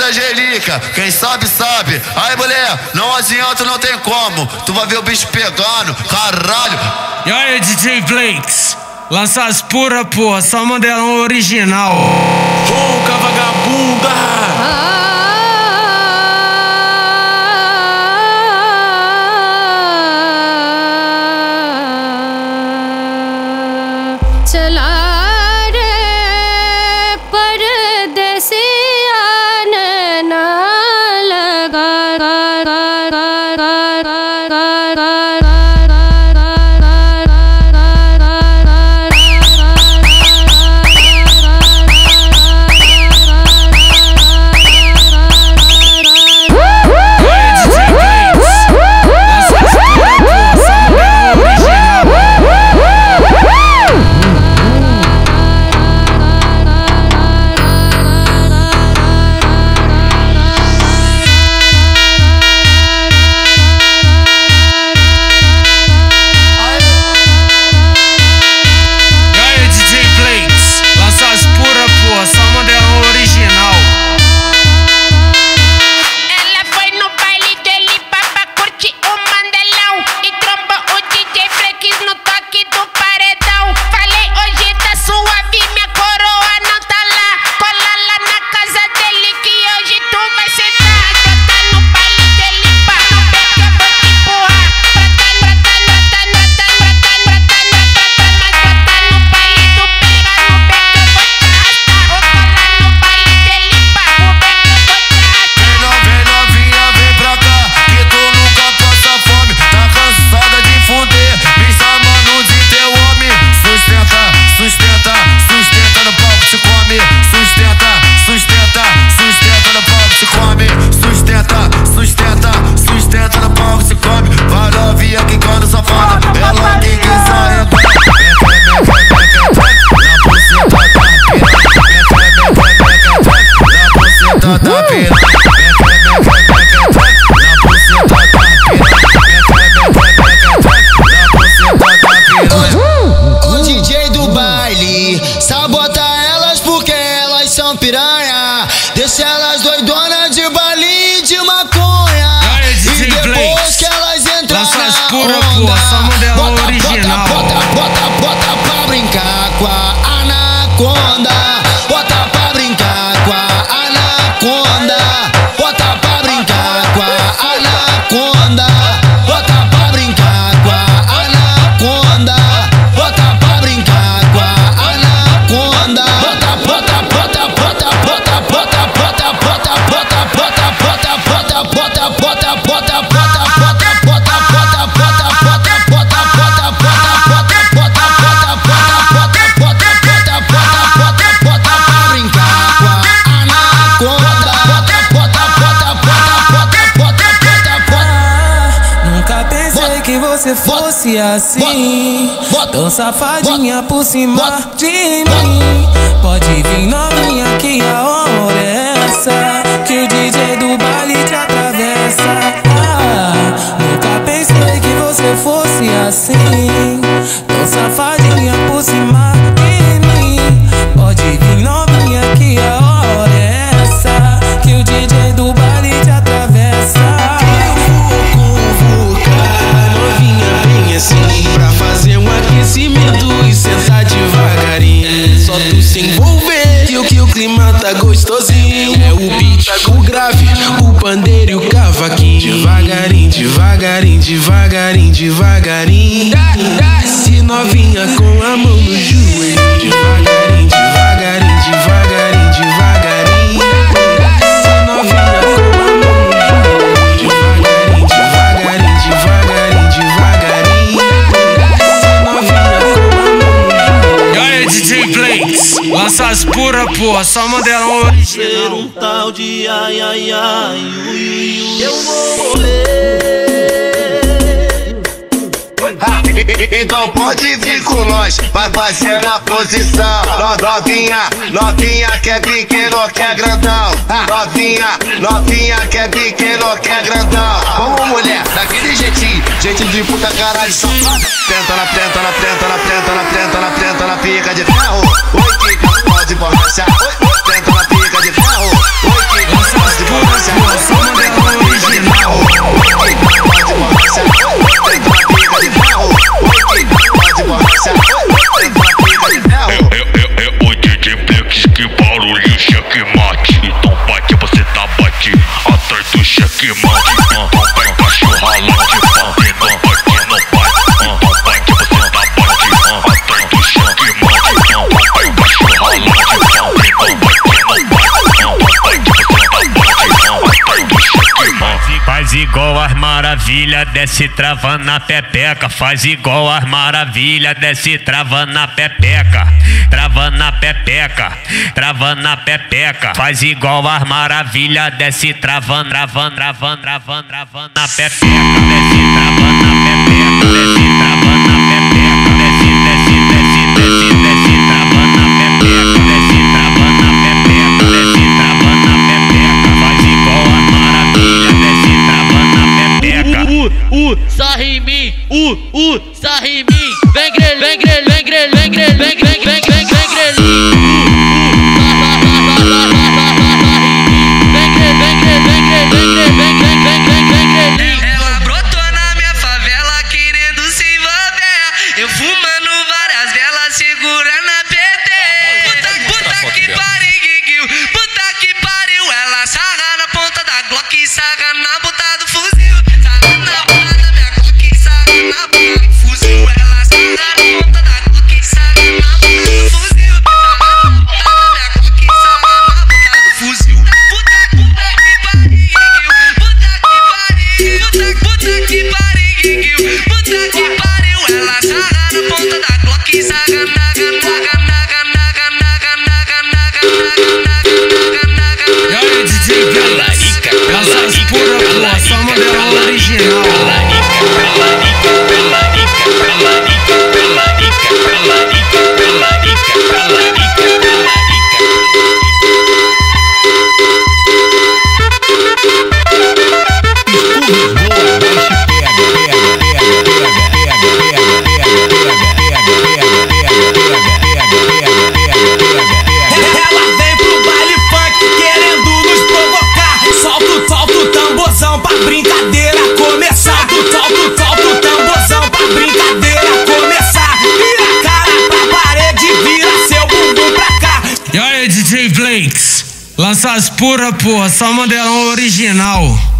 Angelica, quem sabe, sabe. Aí, mulher, não adianta, não tem como. Tu vai ver o bicho pegando, caralho. E aí, DJ Blakes, lança as pura, porra, só modelão original. Ronca, vagabunda. चला रे परदेसिया नैना लगा O DJ do baile sabota elas porque elas são piranha. Deixa elas doidonas de baile de maconha. E depois que elas entram na onda, bota pra brincar com a anaconda. Bota pra brincar com a anaconda. Bota pra brincar com a anaconda. Bota pra brincar com a anaconda. Bota pra brincar com a anaconda. Nunca pensei que você fosse assim, tão safadinha por cima de mim. Pode vir novinha que a hora é essa, que o DJ do baile te atravessa. Nunca pensei que você fosse assim, tão safadinha por cima de mim. Pode vir novinha que a hora é essa, que o DJ do baile te atravessa. Pra fazer um aquecimento e sentar devagarinho. Só tu se envolver que o clima tá gostosinho. É o beat, o grave, o pandeiro e o cavaquinho. Devagarinho, devagarinho, devagarinho, devagarinho. Desce novinha com a mão no joelho. Devagarinho, devagarinho, devagarinho, devagarinho. Desce novinha com a mão no joelho. Devagarinho, devagarinho, devagarinho, devagarinho. DJ Blakes, lança as pura, porra, só modelão original. Um tal de ai, ai, ai, ui, ui, ui. Eu vou morrer. Então pode vir com nós, vai fazer a posição. Novinha quer pequeno, quer grandão. Novinha quer pequeno, quer grandão. Vamos, mulher, daquele jeitinho, jeitinho de puta caralho safado. Tenta na tenta, na tenta, na tenta, na tenta, na tenta, na pica de ferro. Oi, que pode borrachar. Tenta na pica de ferro. Oi, que pode igual as maravilha, desce travando na pepeca. Faz igual as maravilha, desce travando na pepeca. Travando na pepeca, travando na pepeca. Faz igual as maravilha, desce travando, travando, travando, travando, travando na pepeca. Desce travando na pepeca, desce travando na pepeca. Desce, desce, desce, desce, desce travando na pepeca. Desce travando na pepeca, desce travando na pepeca. Faz igual as maravilha, desce travando na pepeca. Sarre em mim, sarre em mim. Vem grelho, vem grelho, vem grelho, vem grelho, vem grelho, vem grelho, vem grelho. Ela brotou na minha favela querendo se envolver. Eu fumando várias velas, segurando a PT. Puta que pariu, puta que pariu. Ela sarra na ponta da Glock, sarra na ponta do fuzil. Sarra na ponta da minha Glock, sarra na ponta do fuzil. Ela sarra na ponta da Glock, sarra na ponta do fuzil. Sarra na ponta da minha Glock, sarra na ponta do fuzil. Puta que pariu, puta que pariu, puta que pariu. Ela sarra na ponta da Glock, sarra na E aí, DJ Blitz, essas pura porra, só modelão original. DJ Blitz, lança as pura porra, só modelão original.